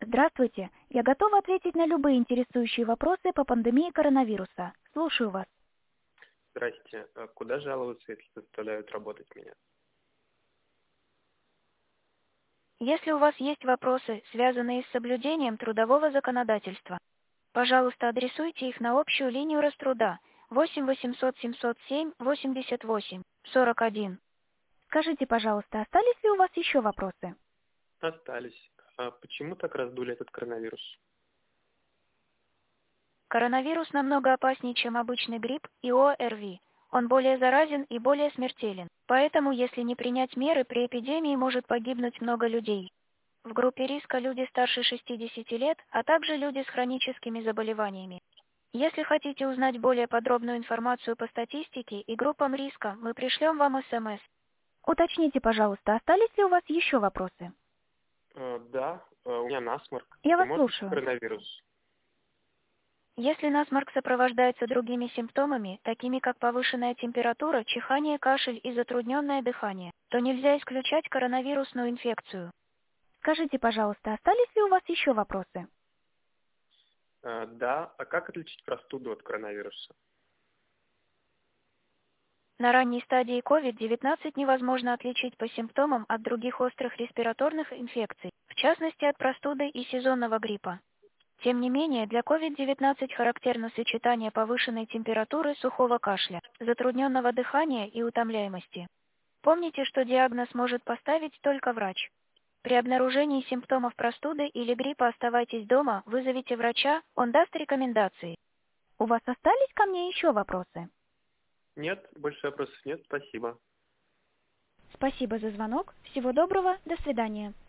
Здравствуйте. Я готова ответить на любые интересующие вопросы по пандемии коронавируса. Слушаю вас. Здрасте. А куда жаловаться, если заставляют работать меня? Если у вас есть вопросы, связанные с соблюдением трудового законодательства, пожалуйста, адресуйте их на общую линию Роструда 8 800 707 88 41. Скажите, пожалуйста, остались ли у вас еще вопросы? Остались. А почему так раздули этот коронавирус? Коронавирус намного опаснее, чем обычный грипп и ОРВИ. Он более заразен и более смертелен. Поэтому, если не принять меры, при эпидемии может погибнуть много людей. В группе риска люди старше 60 лет, а также люди с хроническими заболеваниями. Если хотите узнать более подробную информацию по статистике и группам риска, мы пришлем вам СМС. Уточните, пожалуйста, остались ли у вас еще вопросы? Да, у меня насморк. Я Это вас может быть слушаю. коронавирус? Если насморк сопровождается другими симптомами, такими как повышенная температура, чихание, кашель и затрудненное дыхание, то нельзя исключать коронавирусную инфекцию. Скажите, пожалуйста, остались ли у вас еще вопросы? Да, а как отличить простуду от коронавируса? На ранней стадии COVID-19 невозможно отличить по симптомам от других острых респираторных инфекций, в частности от простуды и сезонного гриппа. Тем не менее, для COVID-19 характерно сочетание повышенной температуры, сухого кашля, затрудненного дыхания и утомляемости. Помните, что диагноз может поставить только врач. При обнаружении симптомов простуды или гриппа оставайтесь дома, вызовите врача, он даст рекомендации. У вас остались ко мне еще вопросы? Нет, больше вопросов нет, спасибо. Спасибо за звонок. Всего доброго. До свидания.